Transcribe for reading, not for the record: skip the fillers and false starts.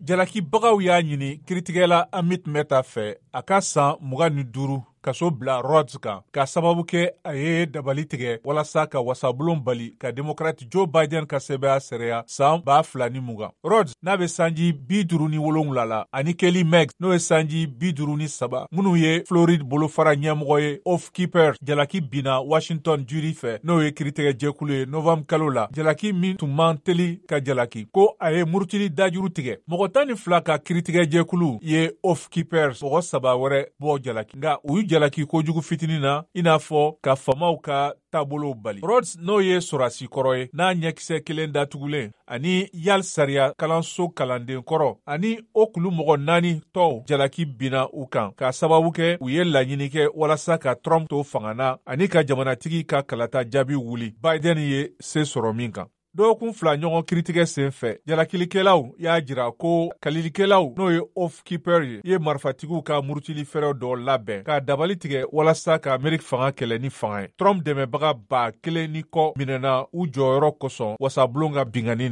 Jalakibagaw y'a ɲini kiiritigɛla Amit Mehta fɛ a ka san 25 kaso bila Rhodes kan ka sababu kɛ a ye dabali tigɛ walasa ka wasabulon bali ka Democrate Joe Biden ka sɛbɛya sariya san 2020. Rhodes n'a bɛ sanji 57 la ani Kelly Meggs n'o ye sanji 53 minnu ye Floride bolofara ɲɛmɔgɔ ye Oath Keepers jalaki binna Washington jury fɛ n'o ye kiiritigɛjɛkulu ye Novembre kalo la. Jalaki min tun man teli ka jalaki ko a ye murutili dajuru tigɛ. Mɔgɔ 12 ka kiiritigɛjɛkulu ye Oath Keepers mɔgɔ 3 wɛrɛ bɔ jalaki nka u y'u jalaki kojugu fitinin na i n'a fɔ ka famaw ka taabolo bali. Rhodes n'o ye sorasi kɔrɔ ye n'a ɲɛkisɛ kelen datugulen ani Yale sariya kalanso kalanden kɔrɔ ani o kulu mɔgɔ 4 tɔw jalaki binna u kan ka sababu kɛ u ye laɲini kɛ walasa ka Trump to fanga na ani ka jamanatigi ka kalata jaabi wuli Biden ye se sɔrɔ min kan. Dɔgɔkun 2 ɲɔgɔn kiiritigɛ sen fɛ jalakilikɛlaw y'a jira ko kalilikɛlaw n'o ye Oath Keepers ye marifatigiw ka murutili fɛrɛw dɔ labɛn ka dabali tigɛ walasa ka Amerika fanga kɛlɛ ni fanga ye. Trump dɛmɛbaga 1,000 ni kɔ minɛna u jɔyɔrɔ kosɔn wasabulon ka binganin